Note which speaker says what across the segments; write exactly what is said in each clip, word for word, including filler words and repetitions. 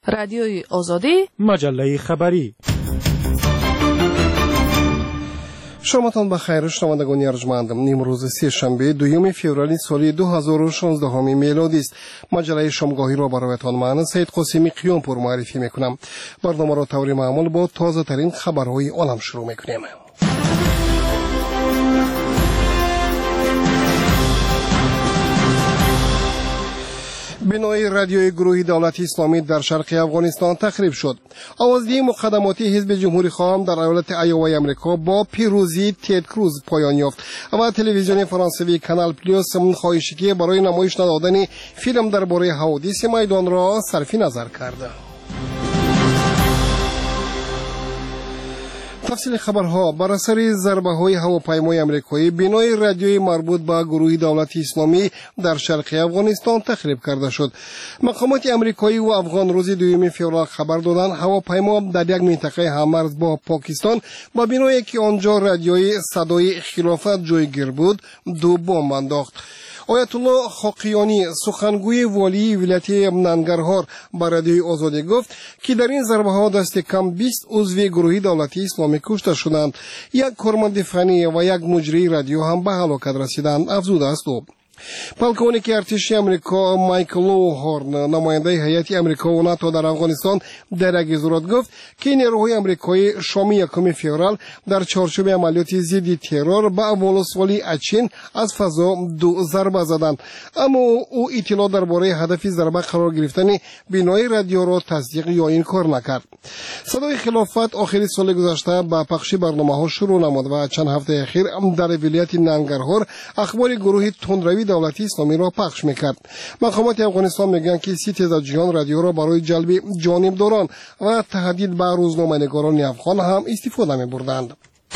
Speaker 1: رادیوی آزادی،
Speaker 2: مجله خبری.
Speaker 3: شامتان بخیر شنوندگان ارجمند. امروز سه شنبه دوم فوریه سال دو هزار و شانزده میلادی است. مجله شامگاهی را برایتان من سید قاسمی قیامپور معرفی میکنم. برنامه را طور معمول با تازه ترین خبرهای عالم شروع میکنیم. بنای رادیوی گروهی دولت اسلامی در شرق افغانستان تخریب شد. آوازدهی مقدماتی حزب جمهوری خواهم در ایالت ایوای امریکا با پیروزی تد کروز پایان یافت و تلویزیون فرانسوی کانال پلیس خواهشی برای نمایش ندادن فیلم درباره حوادث میدان را صرف نظر کرد. تفصیل خبرها. بر اثر ضربه‌های هواپیمای آمریکایی بنای رادیویی مربوط به گروه دولت اسلامی در شرق افغانستان تخریب کرده شد. مقامات آمریکایی و افغان روز دوم فوریه خبر دادند هواپیما در یک منطقه هممرز با پاکستان با بنایی که آنجا رادیوی صدای خلافت جایگیر بود دو بمب انداخت. آیت الله خاقیانی سخنگوی والی ولایت ننگرهار به رادیوی آزادی گفت که در این ضربه ها دست کم بیست عضو گروه دولت اسلامی کشته شدند. یک کارمند فنی و یک مجری رادیو هم به هلاکت رسیدند افزوده است. پلکونیک ارتش امریکا مایکل هورن نماینده هیئت امریکا و ناتو در افغانستان در یک اظهارات گفت که نیروهای امریکایی شام یکم فوریه در چارچوب عملیات ضد ترور به ولسوالی اچین از فضا دو ضربه زدند، اما او اطلاع درباره هدف ضربه قرار گرفتن بنای رادیو را تصدیق یا انکار نکرد. صدای خلافت آخر سال گذشته با پخش برنامه‌ها شروع نمود و چند هفته اخیر در ولایت ننگرهار اخبار گروه تندروی دولت اسلامی را پخش میکرد. مقامات افغانستان میگن که سی تیز جهان رادیو را برای جلب جانبداران و تهدید به روزنامه‌نگاران افغان هم استفاده میبردند.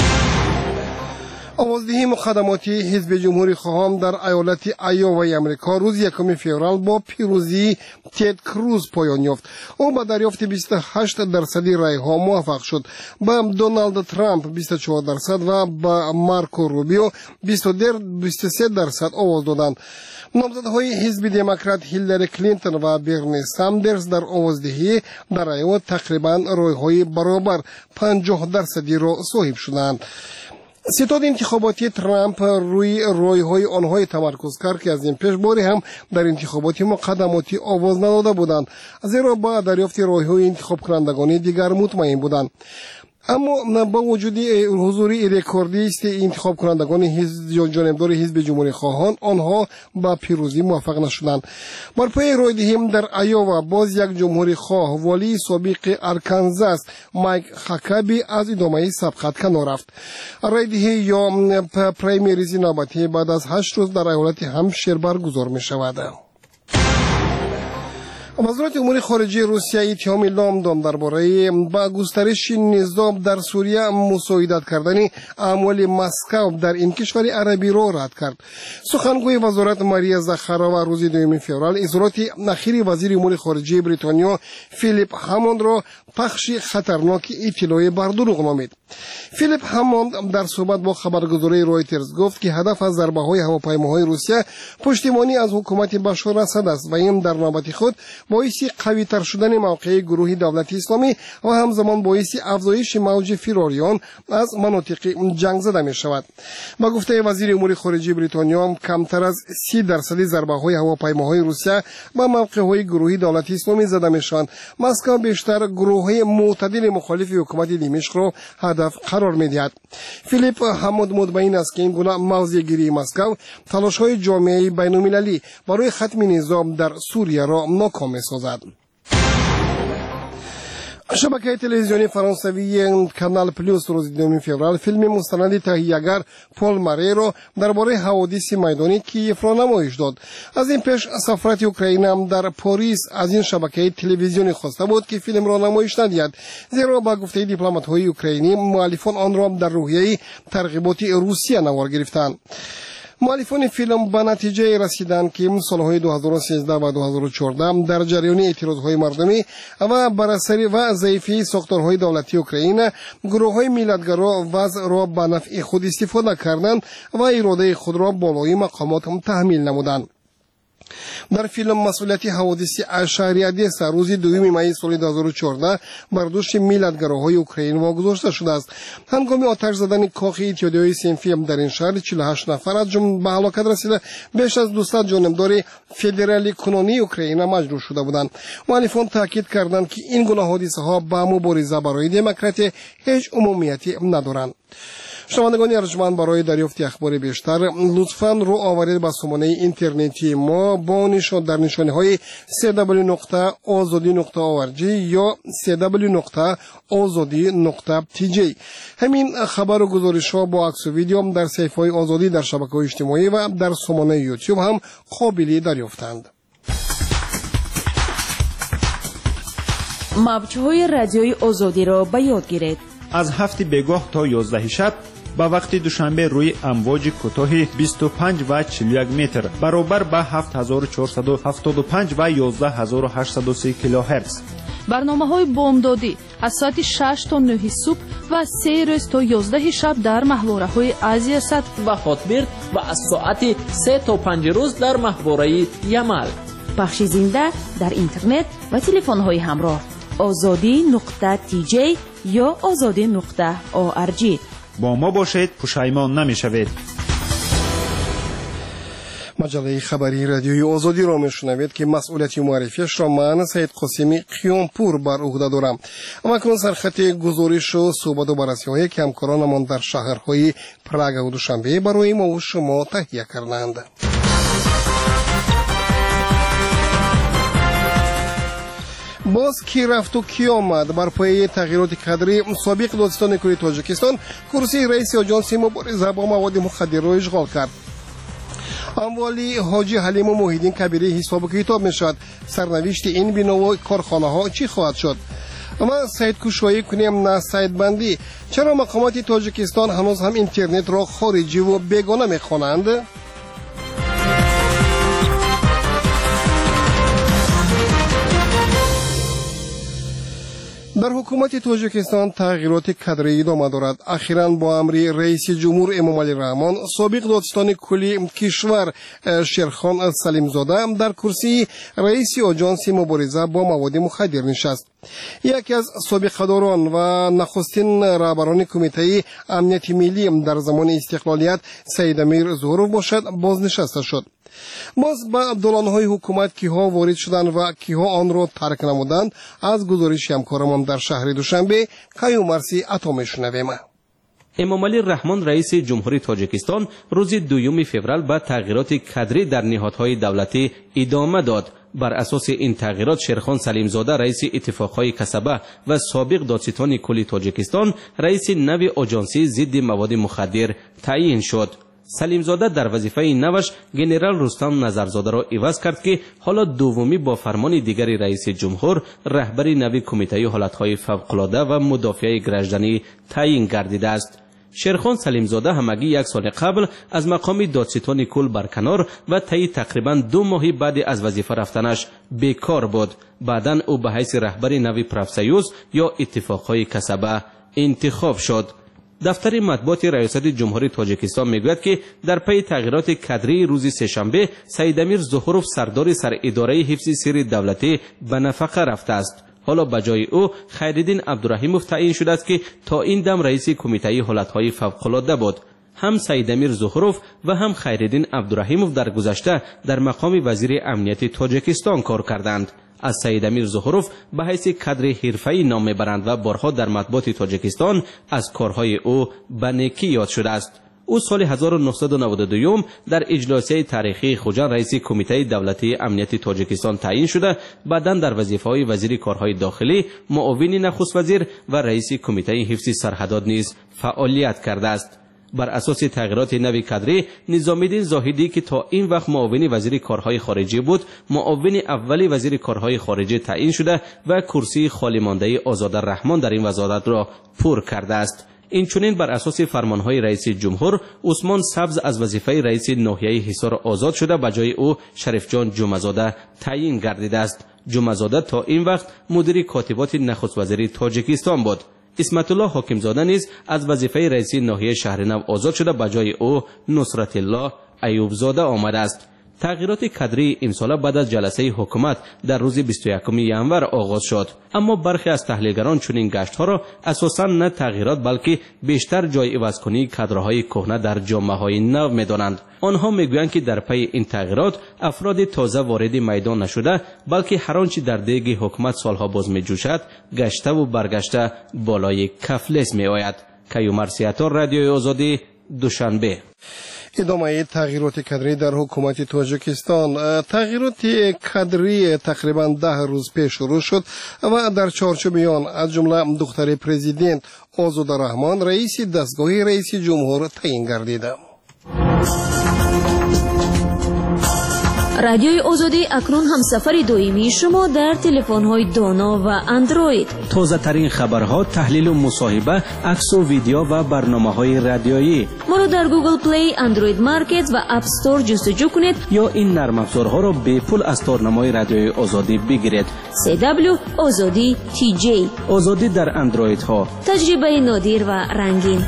Speaker 3: آوازدهی مقدماتی حزب جمهوری خواهم در ایالت ایوای امریکا روز یکم فوریه با پیروزی تد کروز پایان یافت. او با دریافت بیست و هشت درصدی رای ها موفق شد. با دونالد ترامپ بیست و چهار درصد و با مارکو روبیو بیست و سه درصد آواز دادند. نامزدهای حزب دموکرات هیلاری کلینتون و برنی ساندرز در آوازدهی در ایوا تقریبا رایهای برابر پنجاه درصدی را صاحب شدند. ستاد انتخاباتی ترامپ روی رایهای آنهای تمرکز کرد که از این پیش باری هم در انتخابات مقدماتی آواز نداده بودند، زیرا با دریافت رایهای انتخاب کنندگان دیگر مطمئن بودند. اما با وجود حضوری رکوردی است انتخاب کنندگان حزب جانبدار حزب جمهوری خواهان آنها با پیروزی موفق نشدند. بر پای رایدهی در ایوا باز یک جمهوری خواه والی سابق ارکانزاس مایک هاکابی از ادامه سبقت کنار رفت. رایدهی یا پرایمریز نوبتی بعد از هشت روز در ایالت همشیر برگزار می شود. وزارت امور خارجه روسیه اتهام اعلام داد درباره با گسترش نظام در سوریه مساعدت کردن اعمال مسکو در این کشور عربی را رد کرد. سخنگوی وزارت ماریا زاخارова روز دوم فوریه اظهارات اخیر وزیر امور خارجه بریتانیا فیلیپ هاموند را پخش خطرناک اطلاع بر دروغ نامید. فیلیپ هاموند در صحبت با خبرگزاری رویترز گفت که هدف از ضربه‌های هواپیماهای روسیه پشتیبانی از حکومت بشار اسد است و این در نوبت خود باعث قوی تر شدن موقع گروه دولت اسلامی و همزمان باعث افزایش موج فراریان از مناطق جنگ زده می شود. با گفته وزیر امور خارجه بریتانیا کمتر از سی درصد ضربه‌های هواپیماهای روسیه به موقع‌های گروه دولت اسلامی زده می شوند. مسکو بیشتر گروه‌های معتدل مخالف حکومت دمشق را هدف قرار می دهد. فیلیپ هاموند مطمئن است که این گونه موضع‌گیری مسکو تلاش‌های جامعه بین‌المللی برای ختم نظام در سوریه را ناکام سازد. شبکه تلویزیونی فرانسوی کانال پلیس روز دوم فوریه فیلم مستند تهیه‌گر پول ماری را درباره حوادث میدانی کیف را نمایش داد. از این پیش سفارت اوکراین هم در پاریس از این شبکه تلویزیونی خواسته بود که فیلم را نمایش ندهد، زیرا با گفته دیپلمات‌های اوکراینی مؤلفان آن را در روحیه ترغیبات روسیه نوار گرفتند. مؤلفان فیلم به نتیجه رسیدند که سالهای دو هزار و سیزده و دو هزار و چهارده در جریان اعتراضهای مردمی و بر اثر و ضعیفی ساختارهای دولتی اوکراین گروه‌های ملیت‌گرا وضع را به نفع خود استفاده کردند و اراده خود را بالای مقامات تحمیل نمودند. در فیلم مسئولیت حوادث اشاریادس روز دوم می سال دو هزار و چهارده بر دوش میلادگراهای اوکراین واگذاشته شده است. هنگام آتش زدن کاخ اتحادیه صنفی در این شهر چهل و هشت نفر از جمله به هلاکت رسیده، بیش از دویست جانبدار فدرالی کنونی اوکراین مجروح شده بودند. مؤلفان تاکید کردند که این گونه حادثه ها به مبارزه برای دموکراسی هیچ عمومیتی ندارند. شنوندگان ارجمند، برای دریافت اخبار بیشتر لطفاً رو آورید به سامانه اینترنتی ما با نشان در نشانه های سی دبلیو نقطه آزادی نقطه او ار جی یا سی دبلیو نقطه آزادی نقطه تی جی. همین خبر و گزارش ها با عکس و ویدیو در صفحه های آزادی در شبکه‌های اجتماعی و در سامانه یوتیوب هم قابل دریافتند.
Speaker 1: موج‌های رادیوی آزادی را به یاد گیرید.
Speaker 2: از هفت بگاه تا یازده شب با وقت دوشنبه روی امواج کوتاه بیست و پنج و چهل و یک متر برابر با هفت هزار و چهارصد و هفتاد و پنج و یازده هزار و هشتصد و سی کیلوهرتز.
Speaker 4: برنامه‌های بامدادی از ساعت شش تا نه صبح و از سه روز تا یازده شب در محوره‌های آسیا صد
Speaker 5: و خاطبرد و از ساعت سه تا پنج روز در محوره یمل.
Speaker 1: پخش زنده در اینترنت و تلفن‌های همراه آزادی نقطه تی جی یا آزادی نقطه او ار جی.
Speaker 2: با ما باشید، پشیمان نمی‌شوید.
Speaker 3: مجله خبری رادیوی آزادی را میشنوید که مسئولیت معرفیش را من سید قاسمی قیامپور بر عهده دارم. اما کنون سرخط گزارش و صحبت و بررسی‌های که همکارانمان در شهرهای پراگ و دوشنبه برای ما و شما تهیه کردند. باز کی رفت و کی آمد بر پایه تغییرات کادری سابق دادستان کلی تاجیکستان کرسی رئیس آژانس مبارزه با مواد مخدر را اشغال کرد. اموالی حاجی حلیم و محیدین کبیری حساب و کتاب میشد. سرنوشت این بنا و کارخانه ها چی خواهد شد؟ اما سید کشایی کنیم نه سید بندی. چرا مقامات تاجیکستان هنوز هم اینترنت را خارجی و بیگانه میخوانند؟ در حکومت تاجیکستان تغییرات کادری ادامه دارد. اخیراً با امر رئیس جمهور امام علی رحمان سابق دادستان کلی کشور شیرخان سلیمزاده در کرسی رئیس آژانس مبارزه با مواد مخدر نشست. یکی از سابقه‌داران و نخستین رهبران کمیته امنیت ملی در زمان استقلالیت سید امیر ظهورov باشد بازنشسته شد. باز با دولانهای حکومت کیها وارد شدند و کیها آن را ترک نمودند از گزارش همکارمان در شهر دوشنبه کیومرسی عطا میشنویم.
Speaker 5: امام علی رحمان رئیس جمهوری تاجیکستان روز دوم فوریه به تغییرات کادری در نهادهای دولتی ادامه داد. بر اساس این تغییرات شیرخان سلیمزاده رئیس اتفاقهای کسبه و سابق دادستان کلی تاجیکستان رئیس نو آژانسی ضد مواد مخدر تعیین شد. سلیمزاده در وظیفه نوش گنرال رستم نظرزاده را عوض کرد که حالا دومی با فرمان دیگری رئیس جمهور رهبری نوی کمیته حالتهای فوق‌العاده و مدافع گرجدنی تعیین گردیده است. شیرخان سلیمزاده همگی یک سال قبل از مقام دادستان کل برکنار و طی تقریبا دو ماهی بعد از وظیفه رفتنش بیکار بود. بعداً او به حیث رهبر نوی پرافسیوز یا اتفاقهای کسبه انتخاب شد. دفتر مطبوعات ریاست جمهوری تاجیکستان میگوید که در پی تغییرات کادری روز سه‌شنبه سید امیر ظهورov سردار سر اداره حفظ سر دولتی به نفقه رفته است. حالا به جای او خیرالدین عبدالرحیمov تعیین شده است که تا این دم رئیس کمیته حالتهای فوق‌العاده بود. هم سید امیر ظهورov و هم خیرالدین عبدالرحیمov در گذشته در مقام وزیر امنیت تاجیکستان کار کردند. از سید امیر ظهورov به حیث کادر حرفه‌ای نام میبرند و بارها در مطبوعات تاجیکستان از کارهای او به نیکی یاد شده است. او سال هزار و نهصد و نود و دو در اجلاسی تاریخی خوجان رئیس کمیته دولتی امنیت تاجیکستان تعیین شده، بعداً در وظیفه‌های وزیر کارهای داخلی، معاون نخست وزیر و رئیس کمیته حفظ سرحدات نیز فعالیت کرده است. بر اساس تغییرات نوی کادری نظامی‌الدین زاهدی که تا این وقت معاون وزیر کارهای خارجی بود، معاون اولی وزیر کارهای خارجی تعیین شده و کرسی خالی مانده آزادالرحمان در این وزارت را پر کرده است. اینچنین بر اساس فرمانهای رئیس جمهور عثمان سبز از وظیفه رئیس ناحیه حصار آزاد شده، به جای او شریف جان جمعه‌زاده تعیین گردیده است. جمعه‌زاده تا این وقت مدیر کاتبات نخست وزیری تاجیکستان بود. اسمت الله حاکمزاده نیز از وظیفه رئیس ناحیه شهر نو آزاد شده، به جای او نصرت الله ایوب زاده آمده است. تغییرات کادری امساله بعد از جلسه حکومت در روز بیست و یکم ژانویه آغاز شد، اما برخی از تحلیلگران چنین گشت‌ها را اساساً نه تغییرات بلکه بیشتر جای عوض‌کنی کادرهای کهنه در جامعه‌های نو می‌دانند. آنها میگویند که در پی این تغییرات افراد تازه وارد میدان نشده بلکه هر آنچه در دیگ حکومت سالها باز می‌جوشد گشته و برگشته بالای کفلس می‌آید. کیومر سیاتور، رادیوی آزادی، دوشنبه.
Speaker 3: ادامه تغییرات کادری در حکومت تاجیکستان. تغییرات کادری تقریبا ده روز پیش شروع شد و در چارچوب آن از جمله دختر پرزیدنت آزاده رحمان رئیس دستگاه رئیس جمهور تعیین گردید.
Speaker 6: رادیوی آزادی اکنون همسفر دائمی شما در تلفن‌های دانا و اندروید.
Speaker 5: تازه ترین خبرها، تحلیل و مصاحبه، عکس و ویدیو و برنامه‌های رادیویی.
Speaker 6: ما را در گوگل پلی، اندروید مارکت و اپ استور جستجو کنید
Speaker 5: یا این نرم افزارها را به پول از تارنمای رادیوی آزادی بگیرید.
Speaker 6: سی دبلیو آزادی تی جی.
Speaker 5: آزادی در اندروید ها.
Speaker 6: تجربه نادر و رنگین.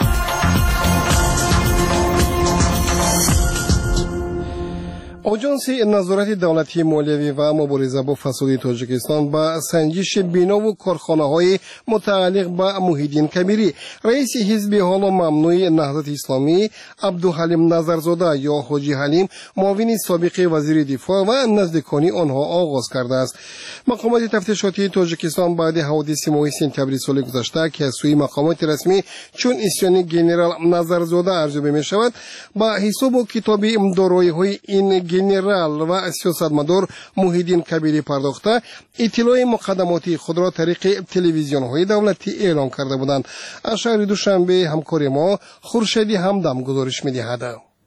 Speaker 3: آژانس نظارت دولتی مالیوی و مبارزه با فساد تاجیکستان با سنجش بینا و کارخانه‌های متعلق به محیدین کبیری رئیس حزب حال و ممنوع نهضت اسلامی عبدالحلیم نظرزاده یا حاجی حلیم معاون سابق وزیر دفاع و نزدیکانی آنها آغاز کرده است. مقامات تفتیشاتی تاجیکستان بعد حوادث ماه سپتامبر سال گذشته که از سوی مقامات رسمی چون اسیان گنرال نظرزاده ارزیابی می شود با حساب و کتاب دارایی‌های این گنرال و سیاستمدار محیدین کبیری پرداخته اطلاع مقدماتی خود را طریق تلویزیون های دولتی اعلام کرده بودند. از شهر دوشنبه همکار ما خورشیدی همدم گزارش می‌دهد.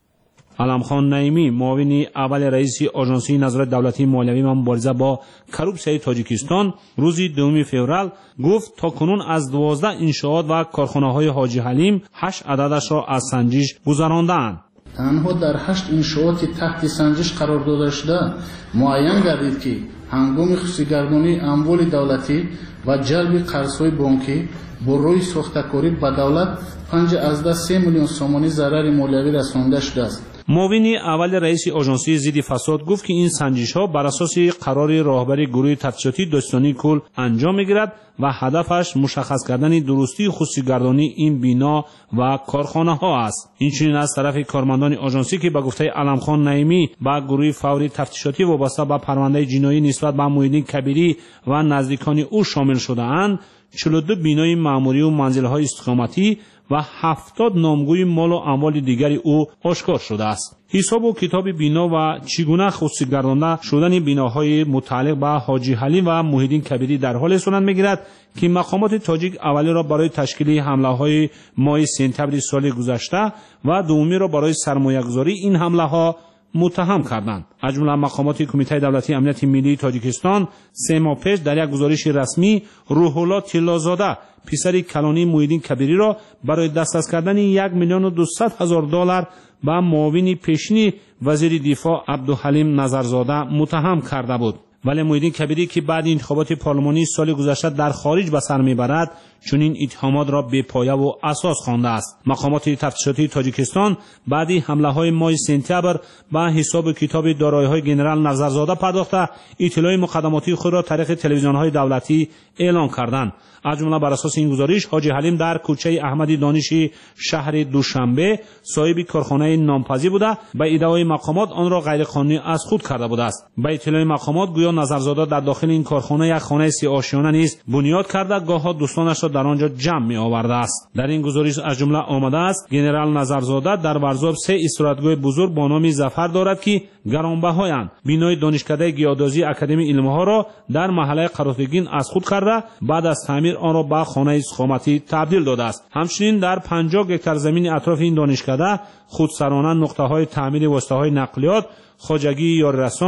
Speaker 7: علمخان نعیمی معاون اول رئیس آژانس نظارت دولتی مالیوی و مبارزه با کروپسیون تاجیکستان روز دوم فوریه گفت تا کنون از دوازده انشاءات و کارخانه‌های حاجی حلیم هشت عددش را از سنجش گذراندند.
Speaker 8: تنها در هشت انشاءات تحت سنجش قرار داده شده معین گردید که هنگام خصوصی‌گردانی اموال دولتی و جلب قرض‌های بانکی با روی ساخته‌کاری به دولت پنج از سه میلیون سومانی ضرر مالیوی رسانده شده است.
Speaker 7: معاون اول رئیس آژانس ضد فساد گفت که این سنجش‌ها بر اساس قرار راهبر گروه تفتیشاتی داستانی کل انجام می‌گیرد و هدفش مشخص کردن درستی خصوصی‌گردانی این بینا و کارخانه‌ها است. این چنین از طرف کارمندان آژانسی که به گفته علمخان نعیمی با گروه فوری تفتیشاتی وابسته به پرونده جنایی نسبت به محیدین کبیری و نزدیکان او شامل شده‌اند، چهل و دو بینای معمولی و منزل‌های استقامتی و هفتاد نامگوی مال و اموال دیگری او آشکار شده است. حساب و کتاب بینا و چگونه خصوصی گردانده شدن بیناهای متعلق به حاجی حلیم و محیدین کبیری در حال صورت می‌گیرد که مقامات تاجیک اولی را برای تشکیل حمله‌های ماه سپتامبر سال گذشته و دومی را برای سرمایه‌گذاری این حمله‌ها متهم کردند. از جمله مقامات کمیته دولتی امنیت ملی تاجیکستان سه ماه پیش در یک گزارش رسمی روح الله طلازاده پسر کلانی محیدین کبیری را برای دسترس کردن یک میلیون و دویست هزار دلار به معاون پیشین وزیر دفاع عبدالحلیم نظرزاده متهم کرده بود. ولی محیدین کبیری که بعد انتخابات پارلمانی سال گذشته در خارج به سر میبرد چنین اتهامات را بی پایه و اساس خوانده است. مقامات تفتیشاتی تاجیکستان بعدی حمله های ماه سپتامبر به حساب و کتاب دارایی های گنرال نظرزاده پرداخته اطلاع مقدماتی خود را طریق تلویزیون های دولتی اعلام کردند. از جمله بر اساس این گزارش حاجی حلیم در کوچه احمدی دانشی شهر دوشنبه صاحب کارخانه نامپذیر بوده به ادعای مقامات آن را غیرقانونی از خود کرده بوده است. به اطلاع مقامات گویا نظرزاده در داخل این کارخانه یک خانه سی آشیانه نیز بنیاد کرده گاه‌ها دوستانش را در آنجا جمع می آورده است. در این گزارش از جمله آمده است گنرال نظرزاده در ورزاب سه استراحتگاه بزرگ با نام ظفر دارد که گرانبهایند. بینای دانشکده گیاه‌دوزی اکادمی علم‌ها را در محله قراتگین از خود کرده بعد از تعمیر آن را به خانه استقامتی تبدیل داده است. همچنین در پنجاه هکتار زمین اطراف این دانشکده خودسرانه نقطه‌های تعمیر واسطه‌های نقلیات، خواجگی یا رسان،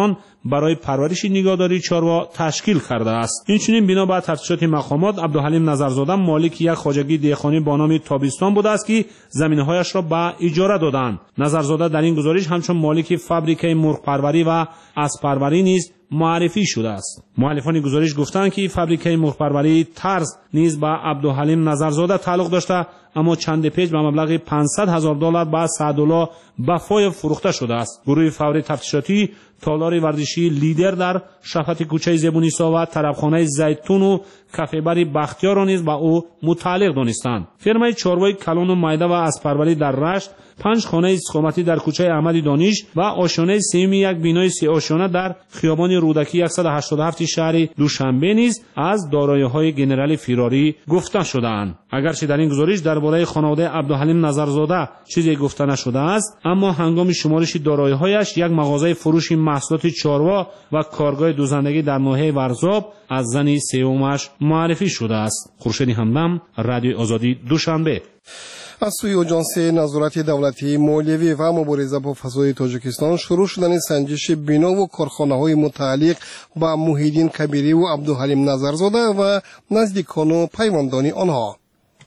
Speaker 7: برای پرورش نگهداری چاروا تشکیل کرده است. اینچنین بنا به تفتیشات مقامات عبدالحلیم نظرزاده مالک یک خواجگی دهقانی با نام تابستان بوده است که زمینهایش را به اجاره دادند. نظرزاده در این گزارش همچون مالک فابریکه مرغ پروری و اسب پروری نیز معرفی شده است. مؤلفان گزارش گفتند که فابریکه مرغ پروری طرز نیز به عبدالحلیم نظرزاده تعلق داشته، اما چند پیش به مبلغ پانصد هزار دلار به سعدالله بفای فروخته شده است. گروه فوری تفتیشاتی تالار ورزشی لیدر در شفت کوچه زبونیسا و طرفخانه زیتون و کافه بری بختیار را نیز به او متعلق دانستند. فرمای چاروای کلان و مایده و اسپروری در رشت، پنج خانه استقامتی در کوچه احمد دانش و آشیانه سیم یک بینای سه آشیانه در خیابان رودکی صد و هشتاد و هفت شهر دوشنبه نیز از دارایی‌های ژنرال فراری گفته شده‌اند. اگرچه در این گزارش درباره خانواده عبدالحلیم نظرزاده چیزی گفته نشده است، اما هنگام شمارش دارایی‌هایش یک مغازه فروش محصولات چاروا و کارگاه دوزندگی در ناحیه ورزاب از زن سومش معرفی شده است. خورشید همدم، رادیو آزادی، دوشنبه.
Speaker 3: از سوی اجانس نظارت دولتی مالیوی و مبارزه با فساد تاجیکستان شروع شدن سنجش بنا و کارخانه‌های متعلق با محیدین کبیری و عبدالحلیم نظرزاده و نزدیکان و پیوندان آنها.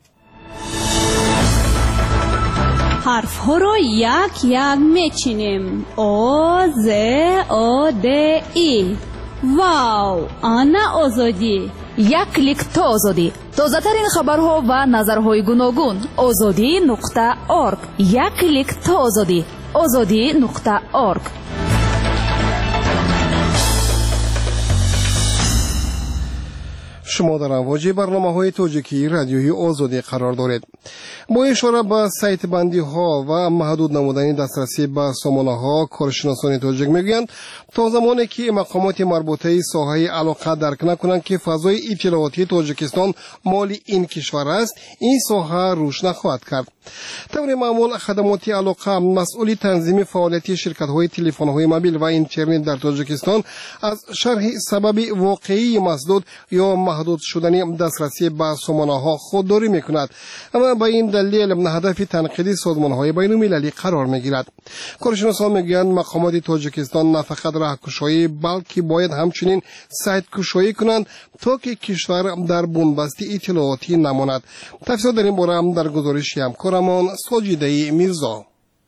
Speaker 9: حرف ها را یک یک میچینیم. او ز او د ای. واو، آنا آزادی.
Speaker 4: یک کلیک تا آزادی. تازه ترین خبرها و نظرهای گوناگون.
Speaker 1: آزادی نقطه ارگ. یک کلیک تا آزادی. آزادی نقطه ارگ.
Speaker 3: شما در امواج برنامه‌های تاجیکی رادیوی آزادی قرار دارید. با اشاره به سایت بندی ها و محدود نمودن دسترسی به سامانه ها، کارشناسان تاجیک میگویند تا زمانی که مقامات مربوطه ساحه علاقه درک نکنند که فضای اطلاعاتی تاجیکستان مال این کشور است، این ساحه رشد نخواهد کرد. طور معمول خدمات علاقه مسئول تنظیم فعالیت شرکت های تلفن های موبیل و اینترنت در تاجیکستان از شرح سبب واقعی مسدود یا محدود شدن دسترسی به سامانه ها خودداری میکند، اما با این دلیل هدف تنقیدی سازمان های بین المللی قرار میگیرد. کارشناسان میگویند مقامات تاجیکستان نه فقط راهگشایی بلکه باید همچنین سایت گشایی کنند تا که کشور در بنبست اطلاعاتی نماند. تفصیل در این باره در گزارش همکارمان ساجیده میرزا.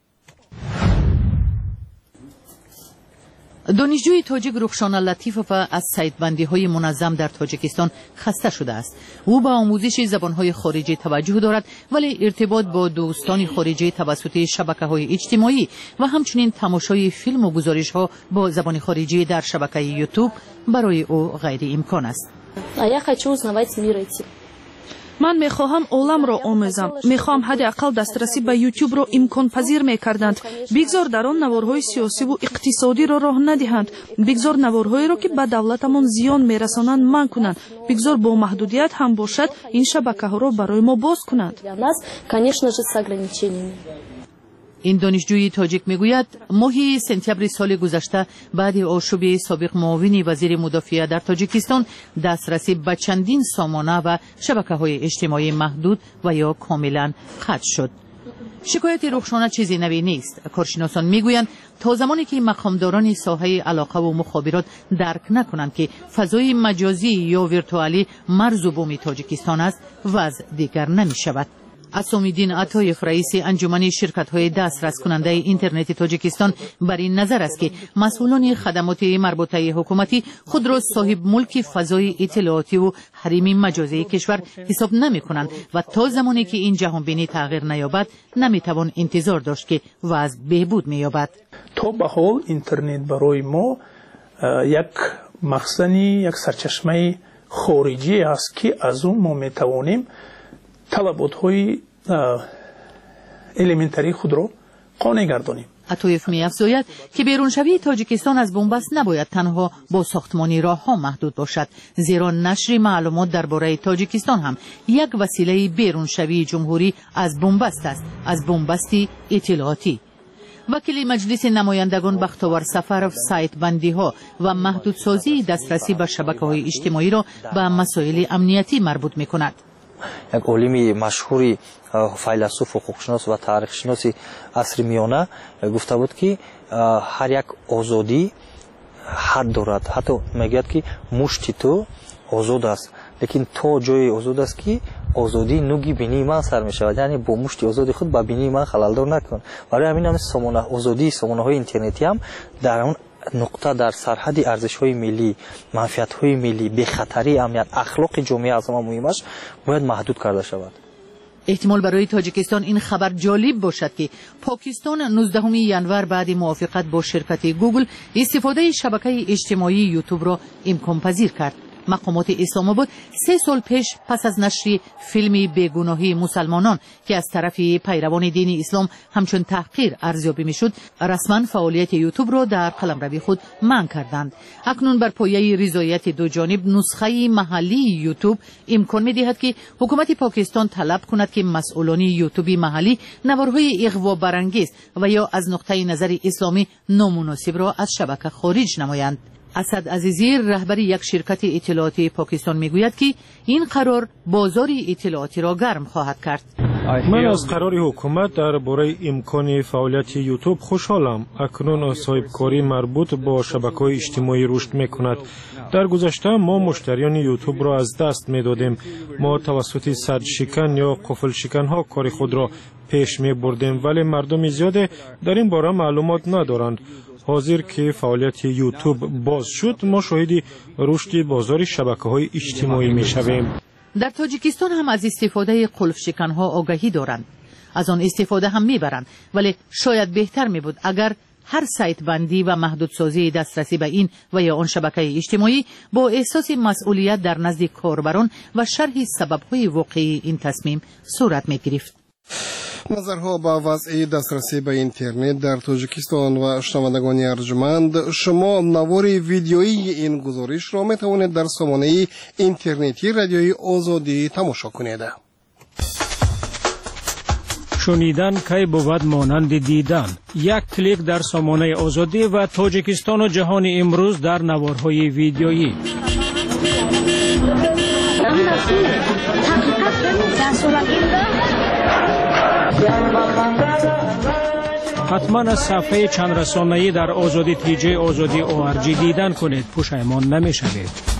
Speaker 10: دانشجوی تاجیک رخشان لطیفوف از سایت‌بندی های منظم در تاجیکستان خسته شده است. او به آموزش زبان‌های خارجی توجه دارد، ولی ارتباط با دوستان خارجی توسط شبکه‌های اجتماعی و همچنین تماشای فیلم و گزارش‌ها با زبان خارجی در شبکه یوتیوب برای او غیر امکان است.
Speaker 4: من میخواهم عالم را آموزم. میخواهم حداقل دسترسی به یوتیوب را امکان پذیر میکردند. بگذار در آن نوارهای سیاسی و اقتصادی را راه ندهند. بگذار نوارهایی را که به دولتمان زیان میرسانند منع کنند. بگذار با محدودیت هم باشد این شبکه ها را برای ما باز کنند.
Speaker 10: این دانشجوی تاجیک میگوید ماه سپتامبر سال گذشته بعد آشوب سابق معاون وزیر مدافع در تاجیکستان دسترسی به چندین سامانه و شبکه‌های اجتماعی محدود و یا کاملا قطع شد. شکایت رخشانه چیزی نوی نیست. کارشناسان میگویند تا زمانی که مقامداران ساحه علاقه و مخابرات درک نکنند که فضای مجازی یا ویرتوالی مرز و بوم تاجیکستان است، وضع دیگر نمی شود. اسامیدین عطایف رئیس انجمن شرکت‌های دسترس کننده اینترنت تاجیکستان بر این نظر است که مسئولان خدمات مربوطه حکومتی خود را صاحب ملک فضای اطلاعاتی و حریم مجازی کشور حساب نمی‌کنند و تا زمانی که این جهانبینی تغییر نیابد نمی‌توان انتظار داشت که وضع بهبود می‌یابد.
Speaker 11: تا به حال اینترنت برای ما یک مخزنی، یک سرچشمه خارجی است که از اون ما می‌توانیم طلبات‌های الیمنتری خود را قانع گردانیم.
Speaker 10: عطایف می‌افزاید که بیرونشوی تاجیکستان از بنبست نباید تنها با ساختمانی راه‌ها محدود باشد، زیرا نشر معلومات درباره تاجیکستان هم یک وسیله بیرونشوی جمهوری از بنبست است، از بنبستی اطلاعاتی. وکیل مجلس نمایندگان بختیار سفرов سایت بندی ها و محدودسازی دسترسی به شبکه‌های اجتماعی را به مسائل امنیتی مربوط می‌کند.
Speaker 12: یک عالم مشهوری فیلسوف و حقوقشناس و تاریخشناس عصر میانه گفته بود که هر یک آزادی حد دارد. حتی میگوید که مشت تو آزاد است، لیکن تو جای آزاد است که آزادی نوگی بینی من سر می شود. یعنی با مشت آزادی خود با بینی من خلالدار نکن. برای همین هم سامانه آزادی سامانه های اینترنتی هم در اون نقطه در سرحد ارزش های ملی، منفعت های ملی، به خطری امنیت اخلاق جامعه از همه مهمش باید محدود کرده شود.
Speaker 10: احتمال برای تاجیکستان این خبر جالب باشد که پاکستان نوزدهم ژانویه بعد موافقت با شرکت گوگل استفاده شبکه اجتماعی یوتیوب را امکان پذیر کرد. مقامات اسلام آباد سه سال پیش پس از نشر فیلمی بیگناهی مسلمانان که از طرف پیروان دین اسلام همچون تحقیر ارزیابی میشد، رسما فعالیت یوتیوب را در قلمرو خود منع کردند. اکنون بر پایه رضایت دو جانب نسخه محلی یوتیوب امکان می‌دهد که حکومت پاکستان طلب کند که مسئولان یوتیوب محلی نوارهای اغوا برانگیز و یا از نقطه نظر اسلامی نامناسب را از شبکه خارج نمایند. اسد عزیزی رهبر یک شرکت اطلاعاتی پاکستان میگوید که این قرار بازار اطلاعاتی را گرم خواهد کرد.
Speaker 13: من از قرار حکومت درباره امکان فعالیت یوتیوب خوشحالم. اکنون صاحبکاری مربوط با شبکه‌های اجتماعی رشد میکند. در گذشته ما مشتریان یوتیوب را از دست میدادیم. ما توسط صد شکن یا قفل شکن ها کار خود را پیش می بردیم، ولی مردم زیاد در این باره معلومات ندارند. حاضر که فعالیت یوتیوب باز شد، ما شاهد رشد بازار شبکه‌های اجتماعی می‌شویم.
Speaker 10: در تاجیکستان هم از استفاده قلف شکن‌ها آگاهی دارند. از آن استفاده هم می‌برند، ولی شاید بهتر می‌بود اگر هر سایت بندی و محدودسازی دسترسی به این و یا آن شبکه اجتماعی با احساس مسئولیت در نزد کاربران و شرح سبب‌های واقعی این تصمیم صورت می‌گرفت.
Speaker 3: نظرها با وضع دسترسی به اینترنت در تاجیکستان و شنوندگان ارجمند، شما نوار ویدیویی این گزارش را می توانید در سامانه اینترنتی رادیوی آزادی تماشا کنید.
Speaker 14: شنیدن کی بود مانند دیدن. یک کلیک در سامانه آزادی و تاجیکستان و جهان امروز در نوارهای ویدیویی. حتما از صفحه چند رسانه‌ای در آزادی تی جی آزادی او آر جی دیدن کنید، پشیمان نمی‌شوید.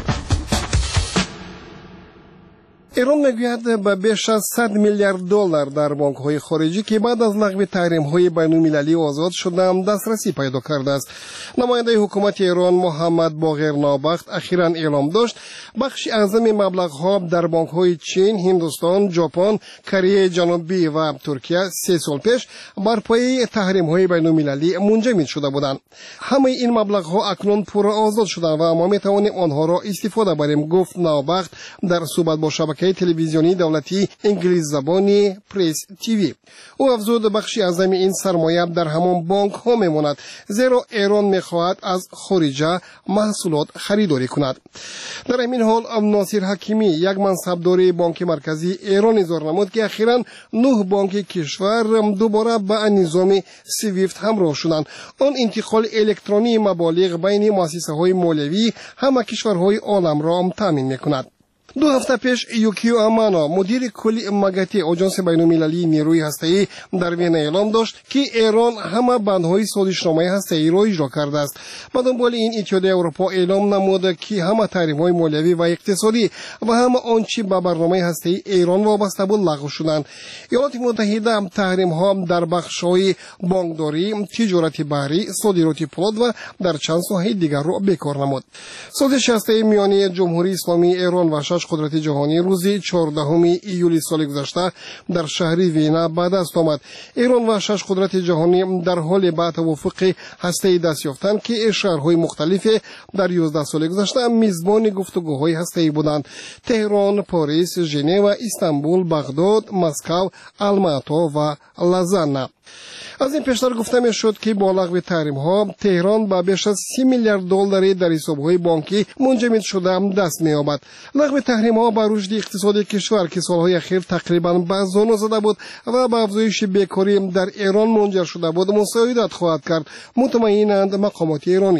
Speaker 3: ایران میگوید به بیش از صد میلیارد دلار در بانک‌های خارجی که بعد از لغو تحریم‌های بین‌المللی آزاد شدند دسترسی پیدا کرده است. نماینده حکومت ایران محمد باقر نابخت اخیراً اعلام داشت بخش اعظم مبلغ‌ها در بانک‌های چین، هندوستان، ژاپن، کره جنوبی و ترکیه سه سال پیش بر پایه تحریم‌های بین‌المللی منجمد شده بودند. همه این مبلغ‌ها اکنون پر آزاد شدند و ما می‌توانیم آنها را استفاده بریم، گفت نابخت در صحبت با شبکه تلویزیونی دولتی انگلیس زبانی پریس تیوی. او افزود بخشی اعظم این سرمایه در همان بانک ها میماند، زیرا ایران میخواهد از خارجه محصولات خریداری کند. در همین حال ناصر حکیمی یک منصبدار بانک مرکزی ایران اظهار نمود که اخیراً نه بانک کشور دوباره به نظام سویفت همراه شدند. آن انتقال الکترونی مبالغ بین مؤسسه های مالیوی همه کشورهای عالم را تامین میکند. دو هفته پیش یوکیو امانا مدیر کلی مگاتی آژانس بین‌المللی نیروی هسته‌ای در وین اعلام داشت که ایران همه بندهای سازشنامه هسته‌ای را اجرا کرده است. با دنبال این اتحادیه اروپا اعلام نمود که همه تحریم‌های مالیوی و اقتصادی و همه آنچه به برنامه هسته‌ای ایران وابسته بود لغو شدند. ایالات متحده هم تحریم‌ها در بخش‌های بانکداری، تجارت بحری، صادرات پولاد و در چند ساحه دیگر را بیکار نمود. سازش هسته‌ای میانی جمهوری اسلامی ایران و قدرت جهانی روزی چهاردهم ایولی سال گذشته در شهر وینا به دست آمد. ایران و شش قدرت جهانی در حال به توافق هسته‌ای دست یافتند که شهرهای مختلف در یازده سال گذشته میزبان گفتگوهای هسته‌ای بودند: تهران، پاریس، ژنو، استانبول، بغداد، مسکو، الماتا و لازانه. از این پیشتر گفته می شد که با لغو تحریم ها تهران با بیش از سی میلیارد دلار در حساب های بانکی منجمد شده دست می یابد. لغو تحریم ها با رشد اقتصادی کشور که سالهای اخیر تقریبا به زانو زده بود و به افزایش بیکاری در ایران منجر شده بود مساعدت خواهد کرد، مطمئنند مقامات ایرانی.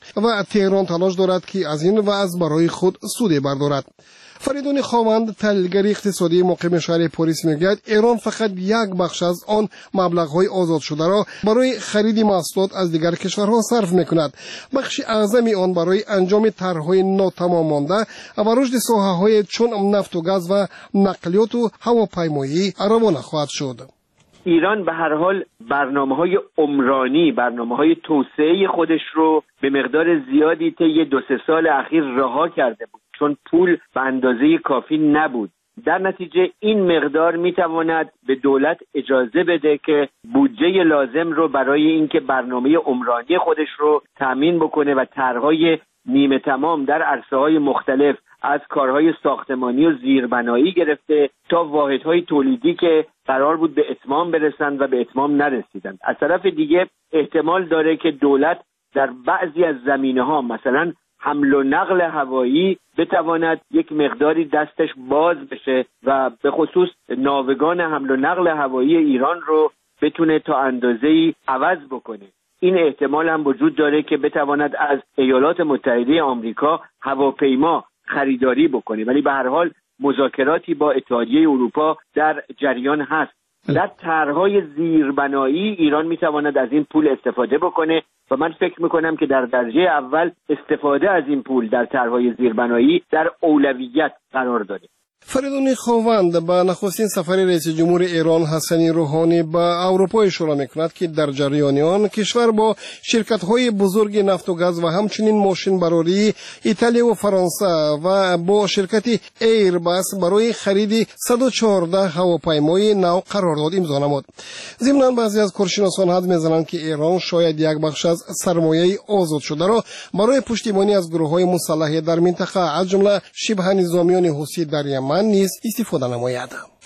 Speaker 3: و تهران تلاش دارد که از این وضع برای خود سود بردارد. فریدون خواوند، تحلیلگر اقتصادی مقیم شهر پاریس میگوید ایران فقط یک بخش از آن مبلغ‌های آزاد شده را برای خرید محصولات از دیگر کشورها صرف میکند. بخش اعظمی آن برای انجام طرح‌های ناتمام مانده و رشد ساحه‌های چون نفت و گاز و نقلیات و هواپیمایی روانه خواهد شد.
Speaker 15: ایران به هر حال برنامه‌های عمرانی، برنامه‌های توسعه خودش رو به مقدار زیادی طی دو سه سال اخیر رها کرده بود، چون پول به اندازه کافی نبود. در نتیجه این مقدار میتواند به دولت اجازه بده که بودجه لازم رو برای اینکه برنامه عمرانی خودش رو تامین بکنه و طرح‌های نیمه تمام در عرصه‌های مختلف از کارهای ساختمانی و زیربنایی گرفته تا واحدهای تولیدی که قرار بود به اتمام برسند و به اتمام نرسیدند. از طرف دیگه احتمال داره که دولت در بعضی از زمینه‌ها، مثلا حمل و نقل هوایی، بتواند یک مقداری دستش باز بشه و به خصوص ناوگان حمل و نقل هوایی ایران رو بتونه تا اندازه‌ای عوض بکنه. این احتمال هم وجود داره که بتواند از ایالات متحده آمریکا هواپیما خریداری بکنه، ولی به هر حال مذاکراتی با اتحادیه اروپا در جریان هست. در طرح‌های زیربنایی ایران میتواند از این پول استفاده بکنه و من فکر میکنم که در درجه اول استفاده از این پول در طرح‌های زیربنایی در اولویت قرار داره.
Speaker 3: فریدون خواوند به نخستین سفر رئیس جمهور ایران حسن روحانی به اروپا اشاره میکند که در جریان آن کشور با شرکت‌های بزرگ نفت و گاز و همچنین ماشین براری ایتالیا و فرانسه و با شرکت ایرباس برای خرید صد و چهارده هواپیمای نو قرارداد امضا نمود. ضمن بعضی از کارشناسان حد میزنند که ایران شاید یک بخش از سرمایه آزاد شده را برای پشتیبانی از گروه‌های مسلح در منطقه از جمله شبه نظامیان حوثی در یمن نیز استفاده نماید.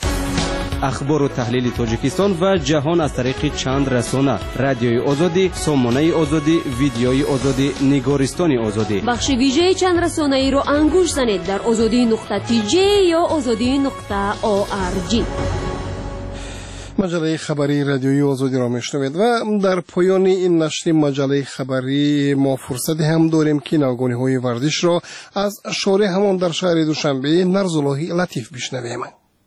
Speaker 5: اخبار و تحلیل تاجیکستان و جهان از طریق چند رسانه: رادیوی آزادی، سامانه آزادی، ویدیوی آزادی، نگارستان آزادی.
Speaker 6: بخش ویژه چند رسانه ای رو انگوش زنید در آزادی نقطه تی جی یا آزادی نقطه او آر جی.
Speaker 3: مجله خبری رادیویی آزادی را میشنوید و در پایان این نشر مجله خبری ما فرصت هم داریم که ناگهانی ورزش را از شارع همان در شهر دوشنبه نرزالله لطیف بشنویم.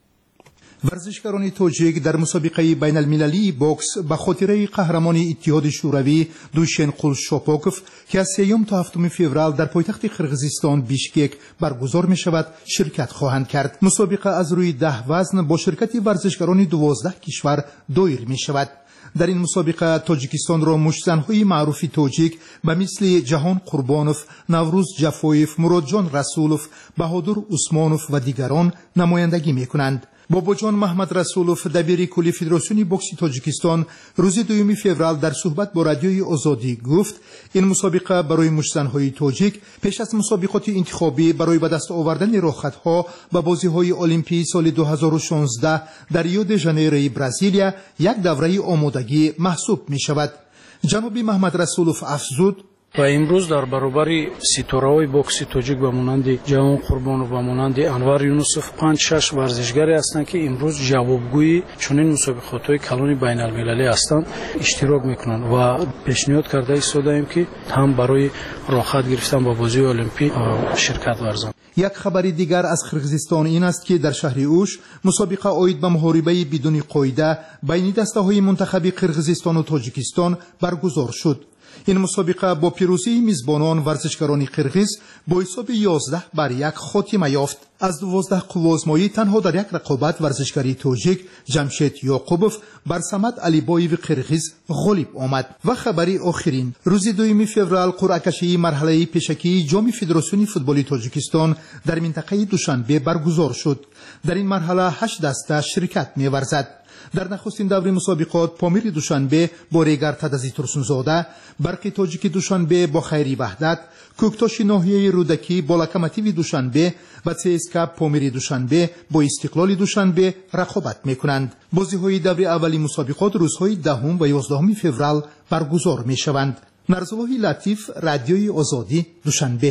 Speaker 16: ورزشکاران تاجیک در مسابقه بین المللی بوکس به خاطر قهرمان اتحاد شوروی دوشنقول شاپوکوف که از سیوم تا هفتم فوریه در پایتخت قرقیزستان بیشکک برگزار می شود شرکت خواهند کرد. مسابقه از روی ده وزن با شرکت ورزشکاران دوازده کشور دایر می شود. در این مسابقه تاجیکستان را مشتزن‌های معروف تاجیک به مثل جهان قربانوف، نوروز جفایف، مرادجان رسولوف، بهادر عثمانوف و دیگران نمایندگی می کنند. باباجان محمد رسولوف دبیر کلی فدراسیون بوکس تاجیکستان روز دوم فوریه در صحبت با رادیوی آزادی گفت این مسابقه برای مشتزن‌های تاجیک پیش از مسابقات انتخابی برای به دست آوردن راحت‌ها به بازی‌های المپی سال دو هزار و شانزده در ریو د ژانیرو برزیلیا یک دوره آمادگی محسوب می‌شود. جناب محمد رسولوف افزود:
Speaker 11: و امروز در برابر ستاره‌های بوکس تاجیک و مانند جهان قربانوف و مانند انور یونسوف پنج شش ورزشکاری هستند که امروز جوابگوی چنین مسابقات‌های کلان بین المللی هستند اشتراک میکنند و پیشنهاد کرده ایستادیم که هم برای راحت گرفتن با بازی المپیک شرکت ورزند.
Speaker 16: یک خبر دیگر از قرقیزستان این است که در شهر اوش مسابقه عاید به محاربه بدون قاعده بین دسته‌های منتخب قرقیزستان و تاجیکستان برگزار شد. این مسابقه با پیروزی میزبانان ورزشکاران قرقیز با حساب یازده بر یک خاتمه یافت. از دوازده قوازمایی تنها در یک رقابت ورزشکاری تاجیک جمشید یعقوبوف بر صمد علیبایو قرقیز غالب آمد. و خبری آخرین: روز دوم فوریه قرعه کشی مرحله پیشکی جام فدراسیون فوتبال تاجیکستان در منطقه دوشنبه برگزار شد. در این مرحله هشت دسته شرکت می‌ورزد. در نخستین دور مسابقات پامیر دوشنبه با ریگر تدزی ترسونزاده، برق تاجیک دوشنبه با خیری وحدت، کوکتاش ناحیه رودکی با لوکوموتیو دوشنبه و سیسکا پامیر دوشنبه با استقلال دوشنبه رقابت میکنند. بازی‌های دور اولی مسابقات روزهای دهم و یازدهم فوریه برگزار میشوند. نرزالله لطیف، رادیوی آزادی، دوشنبه.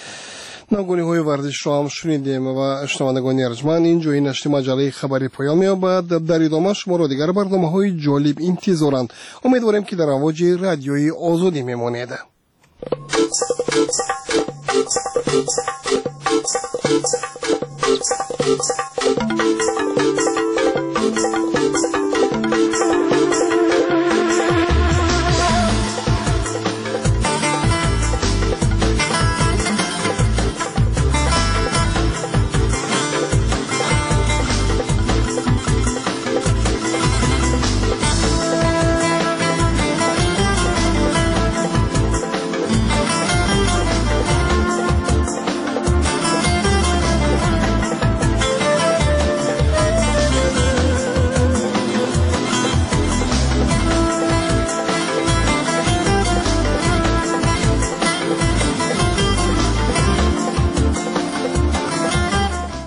Speaker 3: ناگهانی های ورزش را هم شنیدیم و شنوندگان ارجمند اینجا این نشر مجله خبری پایان می‌یابد. در ادامه شما را دیگر برنامه‌های جالب انتظارند. امیدواریم که در امواج رادیوی آزادی میمانید.
Speaker 17: Thank you.